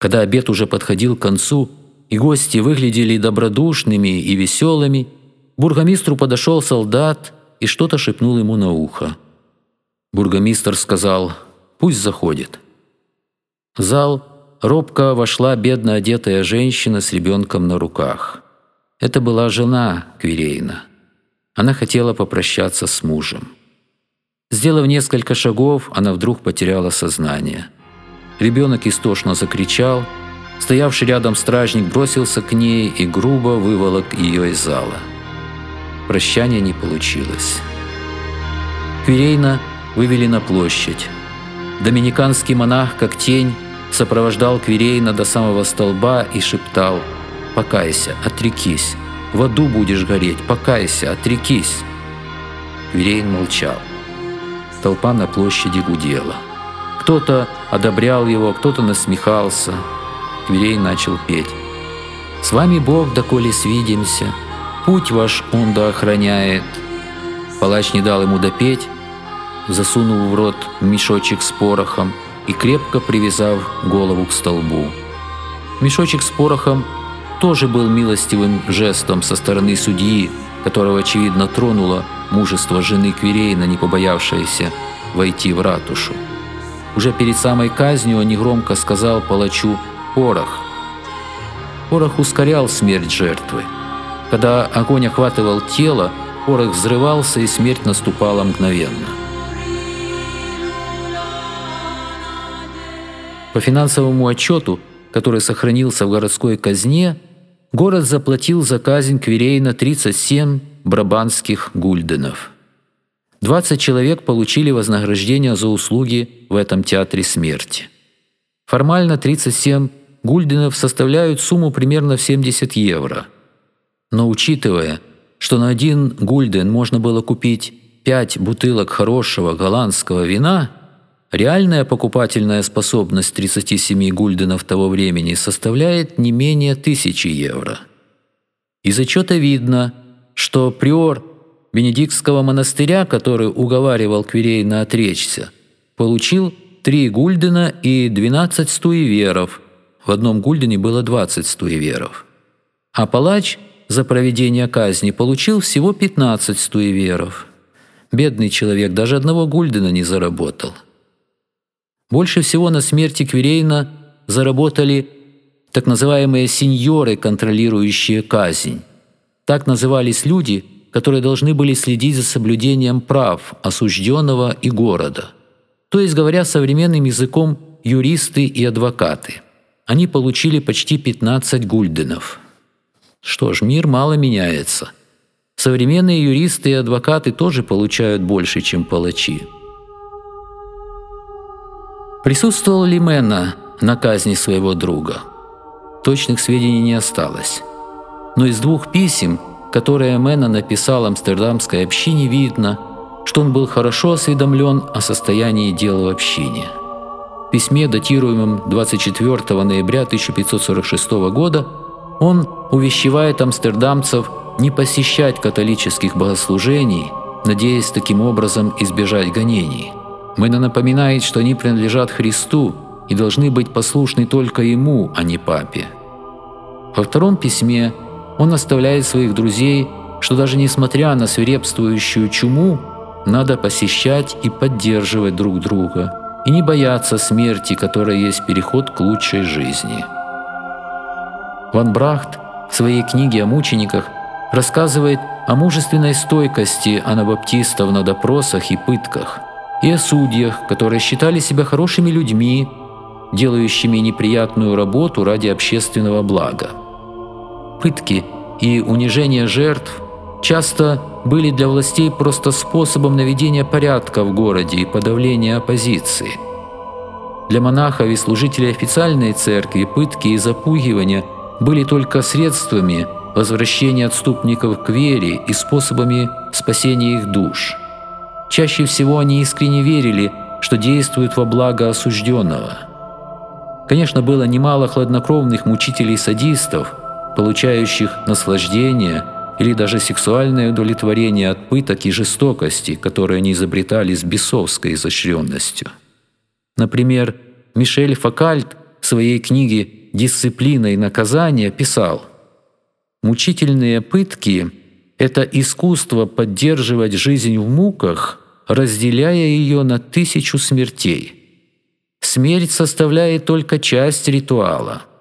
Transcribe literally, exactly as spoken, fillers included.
Когда обед уже подходил к концу, и гости выглядели добродушными и веселыми, к бургомистру подошел солдат и что-то шепнул ему на ухо. Бургомистр сказал: «Пусть заходит». В зал робко вошла бедно одетая женщина с ребенком на руках. Это была жена Квирейна. Она хотела попрощаться с мужем. Сделав несколько шагов, она вдруг потеряла сознание. Ребенок истошно закричал. Стоявший рядом стражник бросился к ней и грубо выволок ее из зала. Прощания не получилось. Квирейна вывели на площадь. Доминиканский монах, как тень, сопровождал Квирейна до самого столба и шептал: «Покайся, отрекись, в аду будешь гореть, покайся, отрекись». Квирейн молчал. Толпа на площади гудела. Кто-то одобрял его, кто-то насмехался. Квирейн начал петь: «С вами Бог, доколе свидимся, путь ваш Он да охраняет». Палач не дал ему допеть, засунув в рот мешочек с порохом и крепко привязав голову к столбу. Мешочек с порохом тоже был милостивым жестом со стороны судьи, которого, очевидно, тронуло мужество жены Квирейна, не побоявшейся войти в ратушу. Уже перед самой казнью он негромко сказал палачу: «Порох». Порох ускорял смерть жертвы. Когда огонь охватывал тело, порох взрывался, и смерть наступала мгновенно. По финансовому отчету, который сохранился в городской казне, город заплатил за казнь Квирейна тридцать семь брабанских гульденов. двадцать человек получили вознаграждение за услуги в этом театре смерти. Формально тридцать семь гульденов составляют сумму примерно в семьдесят евро. Но учитывая, что на один гульден можно было купить пять бутылок хорошего голландского вина, реальная покупательная способность тридцати семи гульденов того времени составляет не менее тысячи евро. Из отчета видно, что приор Бенедиктского монастыря, который уговаривал Квирейна отречься, получил три гульдена и двенадцать стуеверов. В одном гульдене было двадцать стуеверов. А палач за проведение казни получил всего пятнадцать стуеверов. Бедный человек даже одного гульдена не заработал. Больше всего на смерти Квирейна заработали так называемые сеньоры, контролирующие казнь. Так назывались люди, которые должны были следить за соблюдением прав осужденного и города. То есть, говоря современным языком, юристы и адвокаты. Они получили почти пятнадцать гульденов. Что ж, мир мало меняется. Современные юристы и адвокаты тоже получают больше, чем палачи. Присутствовал ли Менна на казни своего друга? Точных сведений не осталось. Но из двух писем, которые Менна написал амстердамской общине, видно, что он был хорошо осведомлен о состоянии дел в общине. В письме, датируемом двадцать четвёртого ноября тысяча пятьсот сорок шестого года, он увещевает амстердамцев не посещать католических богослужений, надеясь таким образом избежать гонений. Менна напоминает, что они принадлежат Христу и должны быть послушны только Ему, а не Папе. Во втором письме он наставляет своих друзей, что даже несмотря на свирепствующую чуму, надо посещать и поддерживать друг друга и не бояться смерти, которая есть переход к лучшей жизни. Ван Брахт в своей книге о мучениках рассказывает о мужественной стойкости анабаптистов на допросах и пытках, и о судьях, которые считали себя хорошими людьми, делающими неприятную работу ради общественного блага. Пытки и унижение жертв часто были для властей просто способом наведения порядка в городе и подавления оппозиции. Для монахов и служителей официальной церкви пытки и запугивания были только средствами возвращения отступников к вере и способами спасения их душ. Чаще всего они искренне верили, что действуют во благо осужденного. Конечно, было немало хладнокровных мучителей-садистов, получающих наслаждение или даже сексуальное удовлетворение от пыток и жестокости, которые они изобретали с бесовской изощренностью. Например, Мишель Фокальт в своей книге «Дисциплина и наказание» писал: «Мучительные пытки – это искусство поддерживать жизнь в муках, разделяя ее на тысячу смертей. Смерть составляет только часть ритуала.